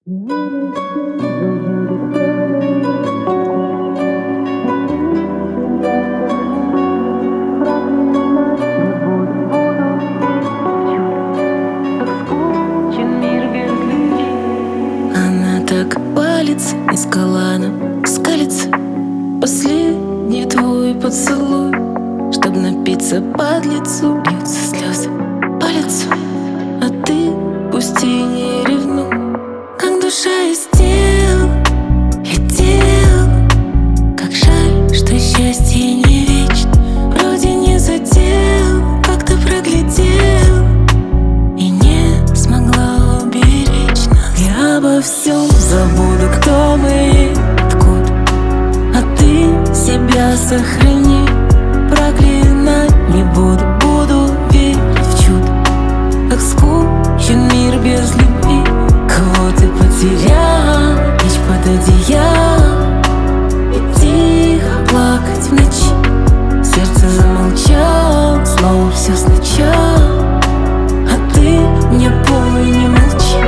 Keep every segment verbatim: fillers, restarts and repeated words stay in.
Она так палится, не скалана, скалится. Последний твой поцелуй, чтоб напиться под лицу. Льются слезы по лицу, а ты пусти не ревнуй. Как душа из тел летел, как жаль, что счастье не вечно. Вроде не задел, как-то проглядел и не смогла уберечь нас. Я обо всем забуду, кто мы, откуда, а ты себя сохрани. Проклинать не буду, буду верить в чудо. Как скучен мир без любви. Кого ты потерял, лечь под одеяло и тихо плакать в ночи. Сердце замолчало, снова все сначала, а ты не пой, не молчи.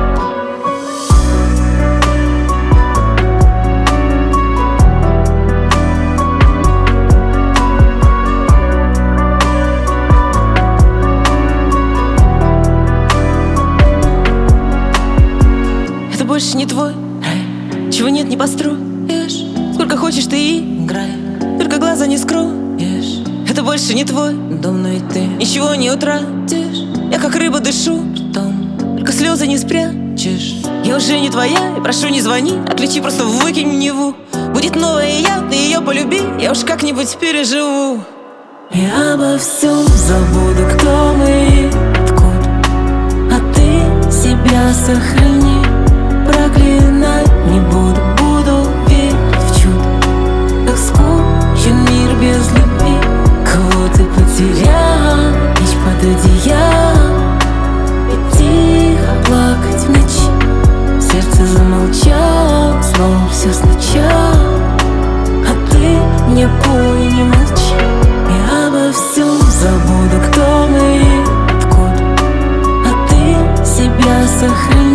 Больше не твой рай, чего нет, не построишь. Сколько хочешь, ты и играй, только глаза не скроешь. Это больше не твой дом, но и ты ничего не утратишь. Я как рыба дышу ртом, только слезы не спрячешь. Я уже не твоя, и прошу, не звони. Отключи, просто выкинь в Неву. Будет новая я, ты ее полюби, я уж как-нибудь переживу. Я обо всем забуду, кто мы, откуда, а ты себя сохрани. Проклинать не буду, буду верить в чудо. Как скучен мир без любви. Кого ты потерял, лечь под одеяло и тихо плакать в ночи. Сердце замолчало, снова все сначала, а ты не пой, не молчи. Я обо всем забуду, кто мы, откуда, а ты себя сохрани.